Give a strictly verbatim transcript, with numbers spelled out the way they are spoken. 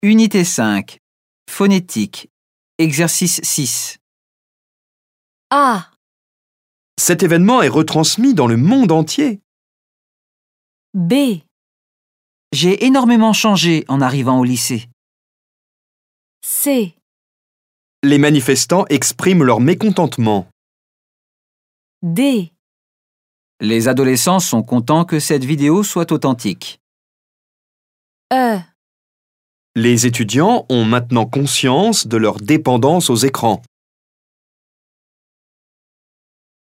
Unité cinq. Phonétique. Exercice six. A, Cet événement est retransmis dans le monde entier. B, J'ai énormément changé en arrivant au lycée. C, Les manifestants expriment leur mécontentement. D, Les adolescents sont contents que cette vidéo soit authentique. E, Les étudiants ont maintenant conscience de leur dépendance aux écrans.